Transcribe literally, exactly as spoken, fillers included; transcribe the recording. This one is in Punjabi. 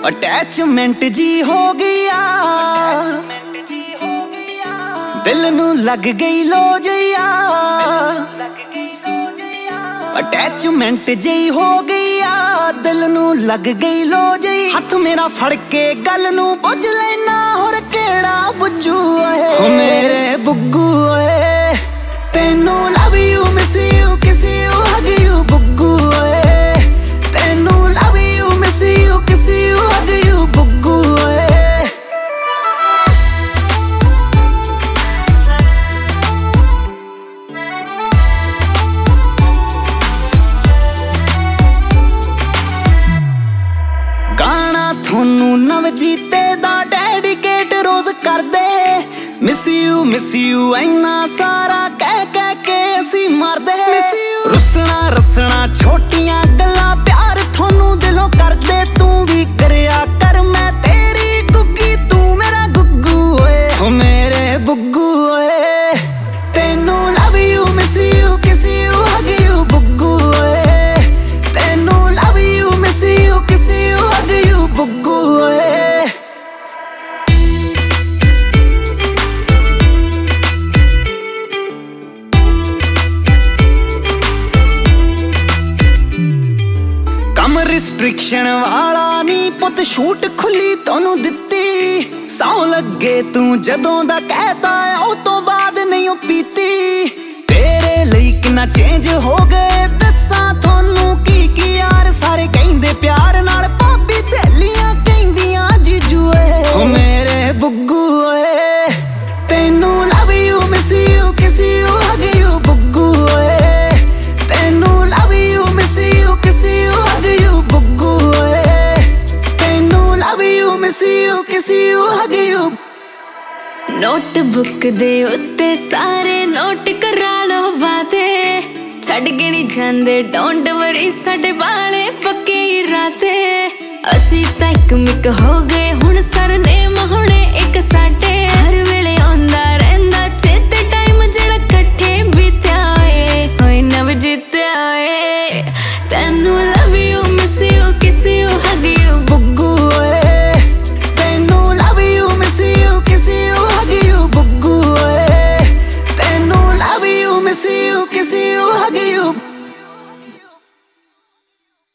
ਅਟੈਚਮੈਂਟ ਜੀ ਹੋ ਗਿਆ, ਦਿਲ ਨੂੰ ਲੱਗ ਗਈ ਲੋਜਿਆ। ਅਟੈਚਮੈਂਟ ਜੀ ਹੋ ਗਿਆ, ਦਿਲ ਨੂੰ ਲੱਗ ਗਈ ਲੋਜਈ। ਹੱਥ ਮੇਰਾ ਫੜ ਕੇ ਗੱਲ ਨੂੰ ਪੁੱਛ ਲੈਣਾ, ਹੋਰ ਕਿਹੜਾ ਬੁੱਝੂ ਓਏ ਹੋ ਮੇਰੇ ਬੁੱਗੂ ਓਏ। ਤੈਨੂੰ love you miss you kiss you hug you ਬੁੱਗੂ ਓਏ। ਤੈਨੂੰ love you miss you kiss you hug you ਬੁੱਗੂ ਓਏ। ਗਾਣਾ ਤੁਹਾਨੂੰ ਨਵਜੀਤੇ ਦਾ ਡੈਡੀਕੇਟ ਰੋਜ਼ ਕਰਦੇ। ਮਿਸ ਯੂ ਮਿਸ ਯੂ ਇੰਨਾ ਸਾਰਾ ਕਹਿ ਕਹਿ ਕੇ ਅਸੀਂ ਮਰਦੇ। ਰੁੱਸਣਾ ਰਸਣਾ ਛੋਟੀਆਂ ਗੱਲਾਂ ਪਿਆਰ ਤੁਹਾਨੂੰ ਦਿਲੋਂ ਕਰਦੇ। ਤੂੰ ਵੀ ਕਰਿਆ ਕਰ ਮੈਂ ਤੇਰੀ ਗੁੱਗੀ, ਤੂੰ ਮੇਰਾ ਗੁੱਗੂ ਓਏ ਹੋ ਮੇਰੇ ਬੁੱਗੂ ਓਏ। ਤੈਨੂੰ love you miss you kiss you hug you ਬੁੱਗੂ ਓਏ। ਤੈਨੂੰ love you miss you kiss you hug you ਬੁੱਗੂ ਓਏ। ਰਿਸਟ੍ਰਿਕਸ਼ਨ ਵਾਲਾ ਨੀ ਪੁੱਤ, ਛੂਟ ਖੁੱਲੀ ਤੁਹਾਨੂੰ ਦਿੱਤੀ। ਸੌ ਲੱਗੇ ਤੂੰ ਜਦੋਂ ਦਾ ਕਹਿਤਾ ਉਹ ਤੋਂ ਬਾਅਦ ਨਹੀਂ ਉਹ ਪੀਤੀ। ਤੇਰੇ ਲਈ ਕਿੰਨਾ ਚੇਂਜ ਹੋ ਗਏ ਦੱਸਾਂ ਤੁਹਾਨੂੰ ਕੀ ਕੀ ਯਾਰ। ਸਾਰੇ ਕਹਿੰਦੇ ਪਿਆਰ ਨਾਲ ਭਾਬੀ, ਸਹੇਲੀਆਂ ਕਹਿੰਦੀਆਂ ਜੀਜੂ ਓਏ ਹੋ ਮੇਰੇ ਬੁੱਗੂ ਓਏ। ਤੈਨੂੰ love you miss you kiss you hug you ਬੁੱਗੂ ਓਏ। ਤੈਨੂੰ love you miss you kiss you hug you ਬੁੱਗੂ ਓਏ। ਤੈਨੂੰ love you miss you kiss you hug you. Notebook ਦੇ ਉੱਤੇ ਸਾਰੇ ਨੋਟ ਕਰਾ ਲਓ ਵਾਦੇ। ਛੱਡ ਕੇ ਨਹੀਂ ਜਾਂਦੇ ਡੋਂਟ ਵਰੀ, ਸਾਡੇ ਵਾਲੇ ਪੱਕੇ ਇਰਾਦੇ। ਅਸੀਂ ਤਾਂ ਇੱਕ ਮਿੱਕ ਹੋ ਗਏ ਹੁਣ, ਸਰਨੇਮ ਹੁਣੇ ਇੱਕ ਸਾਡੇ। ਹਰ